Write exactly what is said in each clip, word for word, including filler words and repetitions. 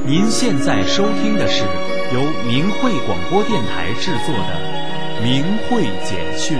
您现在收听的是由明慧广播电台制作的《明慧简讯》。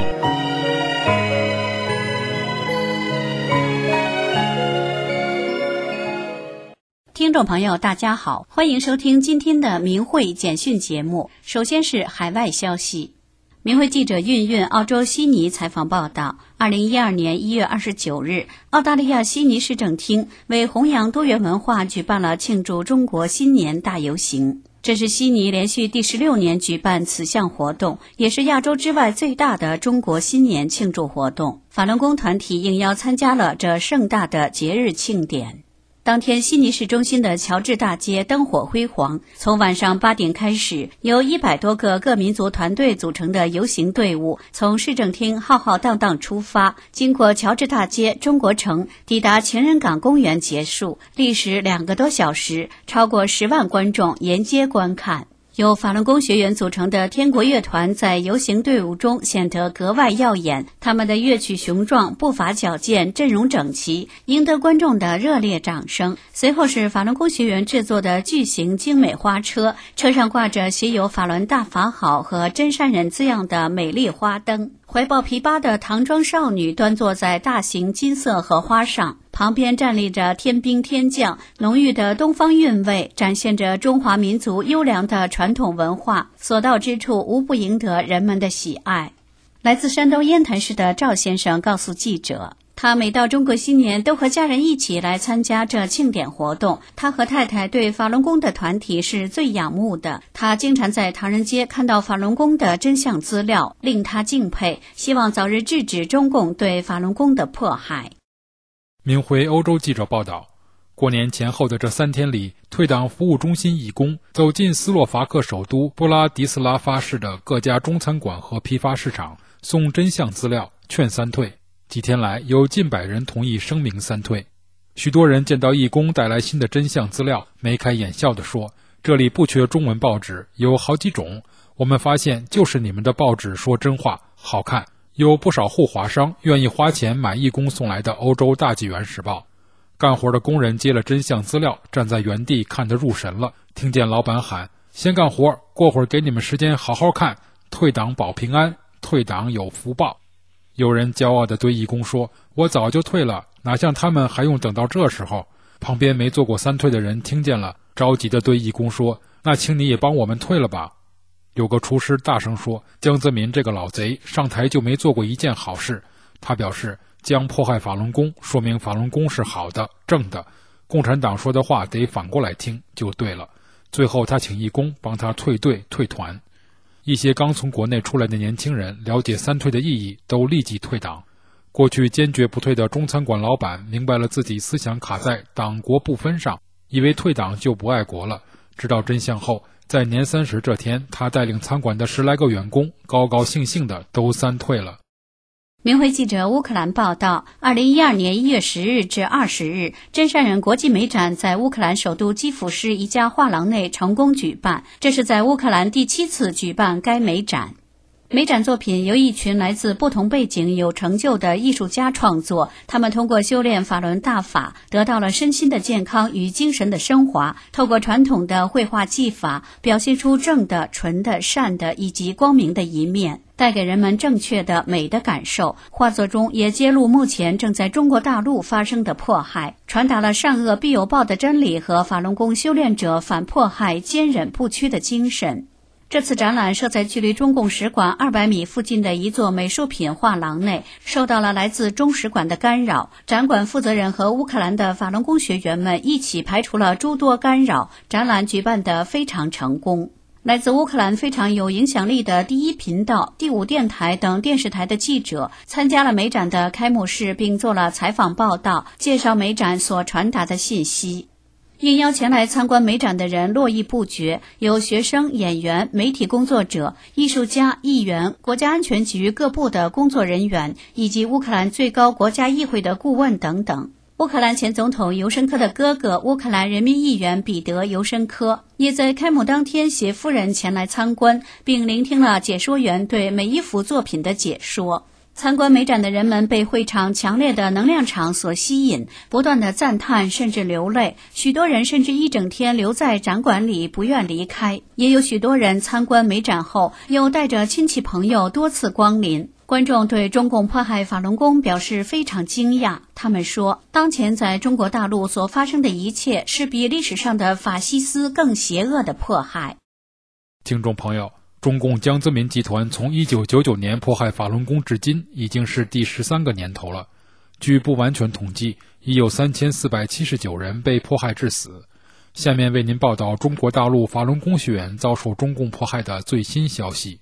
听众朋友大家好，欢迎收听今天的明慧简讯节目。首先是海外消息。明慧记者韵韵澳洲悉尼采访报道，二零一二年一月二十九日，澳大利亚悉尼市政厅为弘扬多元文化举办了庆祝中国新年大游行。这是悉尼连续第十六年举办此项活动，也是亚洲之外最大的中国新年庆祝活动。法轮功团体应邀参加了这盛大的节日庆典。当天，悉尼市中心的乔治大街灯火辉煌。从晚上八点开始，由一百多个各民族团队组成的游行队伍从市政厅浩浩荡荡出发，经过乔治大街、中国城，抵达情人港公园结束，历时两个多小时，超过十万观众沿街观看。由法轮功学员组成的天国乐团在游行队伍中显得格外耀眼，他们的乐曲雄壮，步伐矫健，阵容整齐，赢得观众的热烈掌声。随后是法轮功学员制作的巨型精美花车，车上挂着写有法轮大法好和真善人字样的美丽花灯。怀抱琵琶的唐装少女端坐在大型金色荷花上，旁边站立着天兵天将，浓郁的东方韵味展现着中华民族优良的传统文化，所到之处无不赢得人们的喜爱。来自山东烟台市的赵先生告诉记者，他每到中国新年都和家人一起来参加这庆典活动。他和太太对法轮功的团体是最仰慕的，他经常在唐人街看到法轮功的真相资料，令他敬佩，希望早日制止中共对法轮功的迫害。 明慧欧洲记者报道，过年前后的这三天里，退党服务中心义工走进斯洛伐克首都布拉迪斯拉发市的各家中餐馆和批发市场，送真相资料，劝三退。几天来，有近百人同意声明三退。许多人见到义工带来新的真相资料，眉开眼笑地说，这里不缺中文报纸，有好几种，我们发现就是你们的报纸说真话，好看。有不少护华商愿意花钱买义工送来的欧洲大纪元时报。干活的工人接了真相资料，站在原地看得入神了，听见老板喊，先干活，过会儿给你们时间好好看，退党保平安，退党有福报。有人骄傲地对义工说，我早就退了，哪像他们还用等到这时候。旁边没做过三退的人听见了，着急地对义工说，那请你也帮我们退了吧。有个厨师大声说，江泽民这个老贼上台就没做过一件好事。他表示，将迫害法轮功，说明法轮功是好的正的，共产党说的话得反过来听就对了。最后他请义工帮他退队退团。一些刚从国内出来的年轻人了解三退的意义，都立即退党。过去坚决不退的中餐馆老板明白了自己思想卡在党国不分上，以为退党就不爱国了。知道真相后，在年三十这天，他带领餐馆的十来个员工高高兴兴的都三退了。 明慧记者乌克兰报道，二零一二年一月十日至二十日，真善人国际美展在乌克兰首都基辅市一家画廊内成功举办，这是在乌克兰第七次举办该美展。美展作品由一群来自不同背景有成就的艺术家创作，他们通过修炼法轮大法，得到了身心的健康与精神的升华，透过传统的绘画技法，表现出正的、纯的、善的以及光明的一面，带给人们正确的美的感受。画作中也揭露目前正在中国大陆发生的迫害，传达了善恶必有报的真理和法轮功修炼者反迫害、坚忍不屈的精神。这次展览设在距离中共使馆二百米附近的一座美术品画廊内，受到了来自中使馆的干扰。展馆负责人和乌克兰的法轮功学员们一起排除了诸多干扰，展览举办得非常成功。来自乌克兰非常有影响力的第一频道、第五电台等电视台的记者参加了美展的开幕式，并做了采访报道，介绍美展所传达的信息。应邀前来参观美展的人络绎不绝，有学生、演员、媒体工作者、艺术家、议员、国家安全局各部的工作人员，以及乌克兰最高国家议会的顾问等等。乌克兰前总统尤申科的哥哥，乌克兰人民议员彼得·尤申科也在开幕当天携夫人前来参观，并聆听了解说员对每一幅作品的解说。 参观美展的人们被会场强烈的能量场所吸引，不断的赞叹甚至流泪，许多人甚至一整天留在展馆里不愿离开，也有许多人参观美展后又带着亲戚朋友多次光临。观众对中共迫害法轮功表示非常惊讶，他们说，当前在中国大陆所发生的一切是比历史上的法西斯更邪恶的迫害。 听众朋友，中共江泽民集团从一九九九年迫害法轮功至今已经是第十三个年头了。据不完全统计，已有三千四百七十九人被迫害致死。下面为您报道中国大陆法轮功学员遭受中共迫害的最新消息。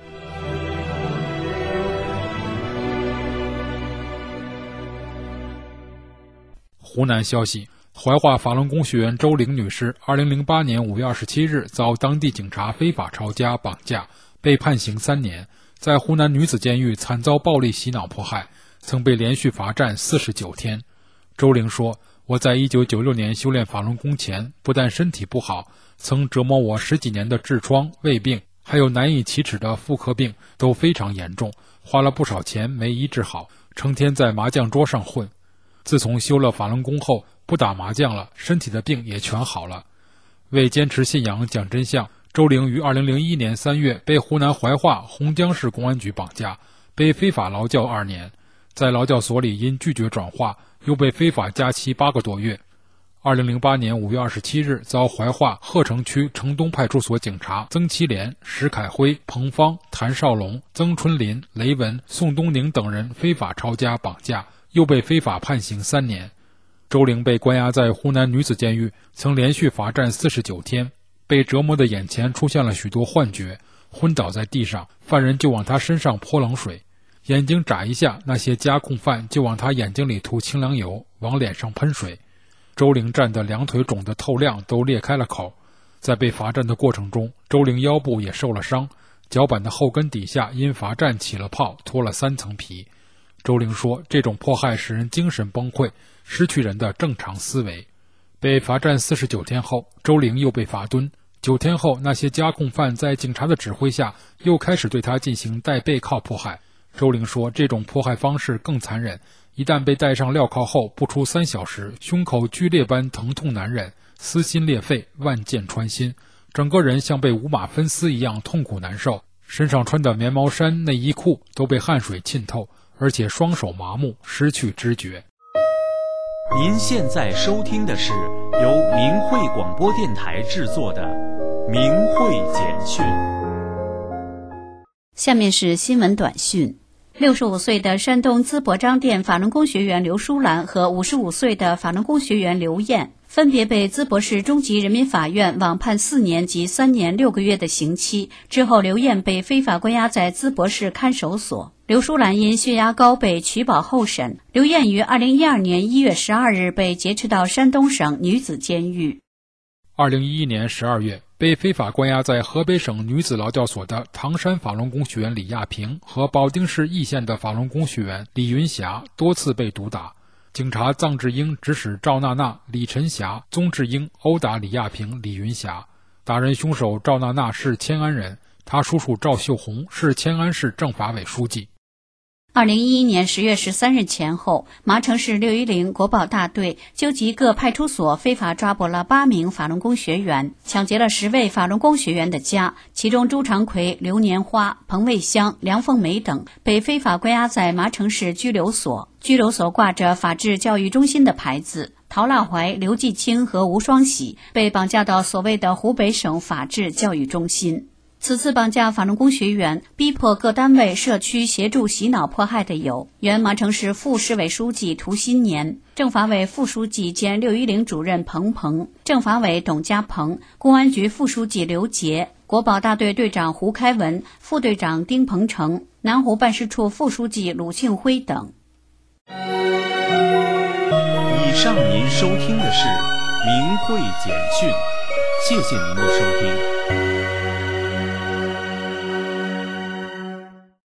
湖南消息，怀化法轮功学员周玲女士二零零八年五月二十七日遭当地警察非法抄家绑架，被判刑三年，在湖南女子监狱惨遭暴力洗脑迫害，曾被连续罚站四十九天。周玲说，我在一九九六年修炼法轮功前，不但身体不好，曾折磨我十几年的痔疮、胃病，还有难以启齿的妇科病都非常严重，花了不少钱没医治好，成天在麻将桌上混。自从修了法轮功后，不打麻将了，身体的病也全好了。为坚持信仰讲真相，周玲于二零零一年三月被湖南怀化洪江市公安局绑架，被非法劳教二年，在劳教所里因拒绝转化，又被非法加期八个多月。二零零八年五月二十七日，遭怀化鹤城区城东派出所警察曾其莲、石凯辉、彭芳、谭少龙、曾春林、雷文、宋东宁等人非法抄家绑架，又被非法判刑三年。周玲被关押在湖南女子监狱，曾连续罚站四十九天，被折磨的眼前出现了许多幻觉，昏倒在地上，犯人就往他身上泼冷水，眼睛眨一下，那些加控犯就往他眼睛里涂清凉油，往脸上喷水。周玲站的两腿肿得透亮，都裂开了口。在被罚站的过程中，周玲腰部也受了伤，脚板的后跟底下因罚站起了泡，脱了三层皮。周玲说，这种迫害使人精神崩溃，失去人的正常思维。被罚站四十九天后，周玲又被罚蹲。九天后，那些加控犯在警察的指挥下，又开始对他进行带背铐迫害。周玲说，这种迫害方式更残忍，一旦被戴上镣铐后，不出三小时，胸口剧烈般疼痛难忍，撕心裂肺，万箭穿心，整个人像被五马分尸一样痛苦难受，身上穿的棉毛衫、内衣裤都被汗水浸透，而且双手麻木，失去知觉。 您现在收听的是由明慧广播电台制作的《明慧简讯》。 下面是新闻短讯。六十五岁的山东淄博张店法轮功学员刘淑兰和五十五岁的法轮功学员刘艳，分别被淄博市中级人民法院网判四年及三年六个月的刑期。之后，刘艳被非法关押在淄博市看守所。刘淑兰因血压高被取保候审。刘艳于二零一二年一月十二日被劫持到山东省女子监狱。 二零一一年十二月，被非法关押在河北省女子劳教所的唐山法轮功学员李亚平和保定市易县的法轮功学员李云霞多次被毒打。警察臧志英指使赵娜娜、李晨霞、宗志英殴打李亚平、李云霞。打人凶手赵娜娜是迁安人，她叔叔赵秀红是迁安市政法委书记。 二零一一年十月十三日前后，麻城市六一零国保大队纠集各派出所，非法抓捕了八名法轮功学员，抢劫了十位法轮功学员的家，其中朱长奎、刘年花、彭卫香、梁凤梅等被非法关押在麻城市拘留所。拘留所挂着法治教育中心的牌子。陶腊怀、刘继清和吴双喜被绑架到所谓的湖北省法治教育中心。此次绑架法轮功学员，逼迫各单位社区协助洗脑迫害的有原麻城市副市委书记涂新年、政法委副书记兼六一零主任彭鹏、政法委董家鹏、公安局副书记刘杰、国保大队队长胡开文、副队长丁鹏程、南湖办事处副书记鲁庆辉等。 以上您收听的是明慧简讯，谢谢您的收听。